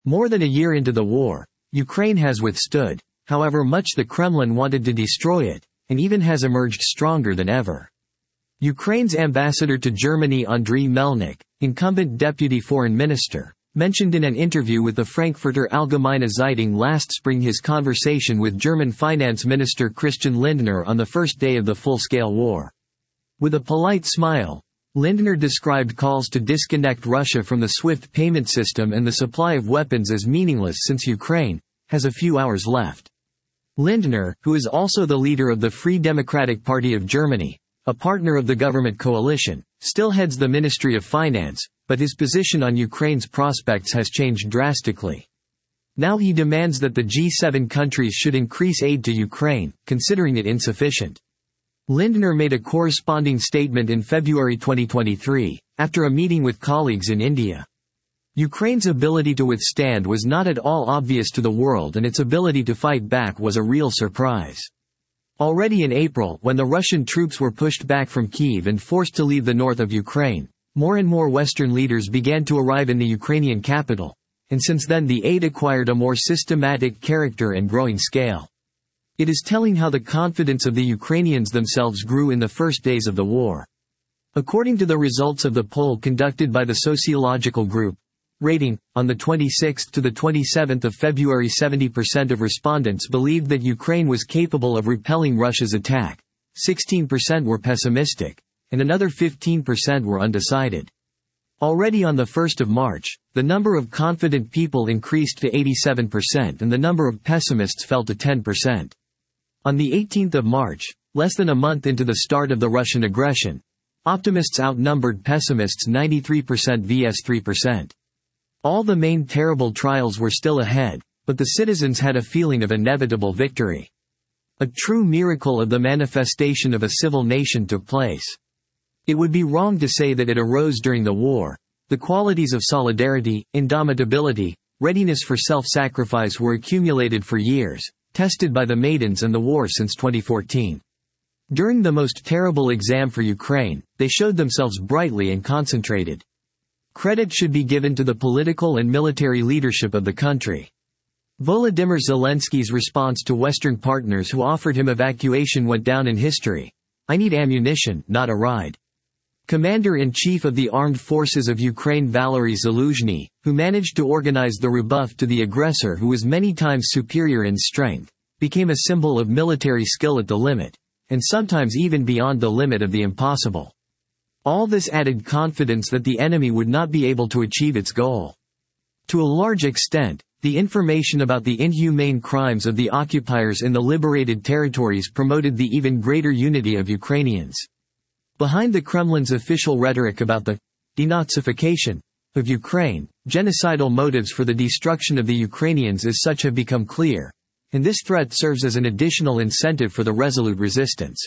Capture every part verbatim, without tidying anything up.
More than a year into the war, Ukraine has withstood, however much the Kremlin wanted to destroy it, and even has emerged stronger than ever. Ukraine's ambassador to Germany Andriy Melnik, incumbent deputy foreign minister, mentioned in an interview with the Frankfurter Allgemeine Zeitung last spring his conversation with German finance minister Christian Lindner on the first day of the full-scale war. With a polite smile, Lindner described calls to disconnect Russia from the SWIFT payment system and the supply of weapons as meaningless since Ukraine has a few hours left. Lindner, who is also the leader of the Free Democratic Party of Germany, a partner of the government coalition, still heads the Ministry of Finance, but his position on Ukraine's prospects has changed drastically. Now he demands that the G seven countries should increase aid to Ukraine, considering it insufficient. Lindner made a corresponding statement in February twenty twenty-three, after a meeting with colleagues in India. Ukraine's ability to withstand was not at all obvious to the world, and its ability to fight back was a real surprise. Already in April, when the Russian troops were pushed back from Kyiv and forced to leave the north of Ukraine, more and more Western leaders began to arrive in the Ukrainian capital, and since then the aid acquired a more systematic character and growing scale. It is telling how the confidence of the Ukrainians themselves grew in the first days of the war. According to the results of the poll conducted by the sociological group Rating, on the twenty-sixth to the twenty-seventh of February, seventy percent of respondents believed that Ukraine was capable of repelling Russia's attack, sixteen percent were pessimistic, and another fifteen percent were undecided. Already on the first of March, the number of confident people increased to eighty-seven percent and the number of pessimists fell to ten percent. On the eighteenth of March, less than a month into the start of the Russian aggression, optimists outnumbered pessimists ninety-three percent versus three percent. All the main terrible trials were still ahead, but the citizens had a feeling of inevitable victory. A true miracle of the manifestation of a civil nation took place. It would be wrong to say that it arose during the war. The qualities of solidarity, indomitability, readiness for self-sacrifice were accumulated for years, tested by the Maidens and the war since twenty fourteen. During the most terrible exam for Ukraine, they showed themselves brightly and concentrated. Credit should be given to the political and military leadership of the country. Volodymyr Zelensky's response to Western partners who offered him evacuation went down in history. "I need ammunition, not a ride." Commander-in-Chief of the Armed Forces of Ukraine Valery Zaluzhny, who managed to organize the rebuff to the aggressor who was many times superior in strength, became a symbol of military skill at the limit, and sometimes even beyond the limit of the impossible. All this added confidence that the enemy would not be able to achieve its goal. To a large extent, the information about the inhumane crimes of the occupiers in the liberated territories promoted the even greater unity of Ukrainians. Behind the Kremlin's official rhetoric about the denazification of Ukraine, genocidal motives for the destruction of the Ukrainians as such have become clear, and this threat serves as an additional incentive for the resolute resistance.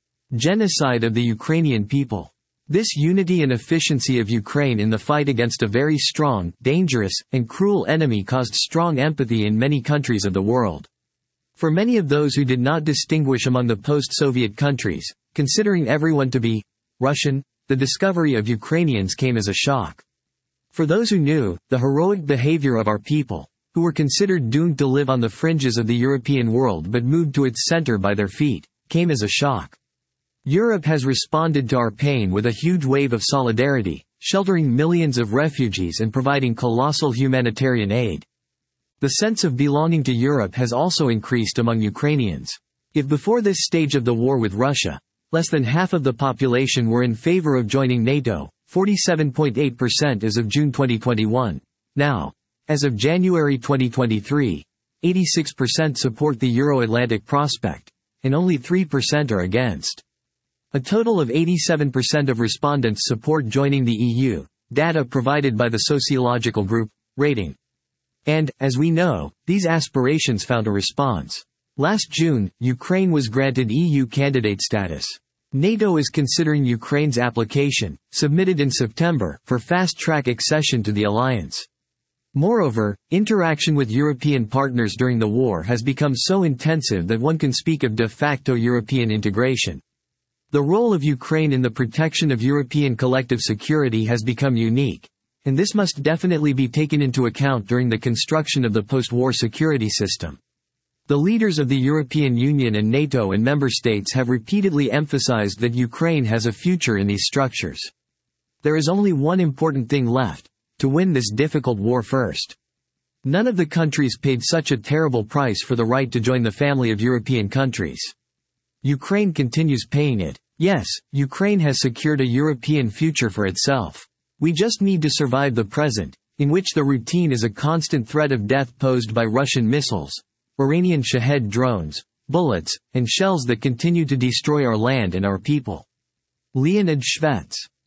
Genocide of the Ukrainian people. This unity and efficiency of Ukraine in the fight against a very strong, dangerous, and cruel enemy caused strong empathy in many countries of the world. For many of those who did not distinguish among the post-Soviet countries, considering everyone to be Russian, the discovery of Ukrainians came as a shock. For those who knew the heroic behavior of our people, who were considered doomed to live on the fringes of the European world but moved to its center by their feet, came as a shock. Europe has responded to our pain with a huge wave of solidarity, sheltering millions of refugees and providing colossal humanitarian aid. The sense of belonging to Europe has also increased among Ukrainians. If before this stage of the war with Russia, less than half of the population were in favor of joining NATO, forty-seven point eight percent as of June twenty twenty-one, now, as of January twenty twenty-three, eighty-six percent support the Euro-Atlantic prospect, and only three percent are against. A total of eighty-seven percent of respondents support joining the E U, data provided by the sociological group Rating. And, as we know, these aspirations found a response. Last June, Ukraine was granted E U candidate status. NATO is considering Ukraine's application, submitted in September, for fast-track accession to the alliance. Moreover, interaction with European partners during the war has become so intensive that one can speak of de facto European integration. The role of Ukraine in the protection of European collective security has become unique, And this must definitely be taken into account during the construction of the post-war security system. The leaders of the European Union and NATO and member states have repeatedly emphasized that Ukraine has a future in these structures. There is only one important thing left: to win this difficult war first. None of the countries paid such a terrible price for the right to join the family of European countries. Ukraine continues paying it. Yes, Ukraine has secured a European future for itself. We just need to survive the present, in which the routine is a constant threat of death posed by Russian missiles, Iranian Shahed drones, bullets, and shells that continue to destroy our land and our people. Leonid Shvets